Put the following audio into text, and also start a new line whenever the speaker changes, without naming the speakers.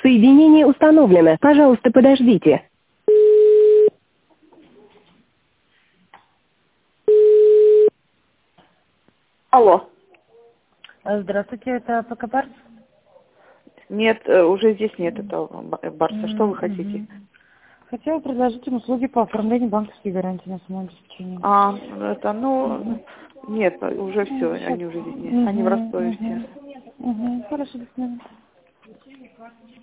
Соединение установлено. Пожалуйста, подождите. Алло.
Здравствуйте, это ПК Барс?
Нет, уже здесь нет этого Барса. Что вы хотите?
Хотела предложить им услуги по оформлению банковской гарантии на самообеспечение.
Нет, уже все, они уже здесь нет. Они в Ростове все.
Хорошо, до свидания.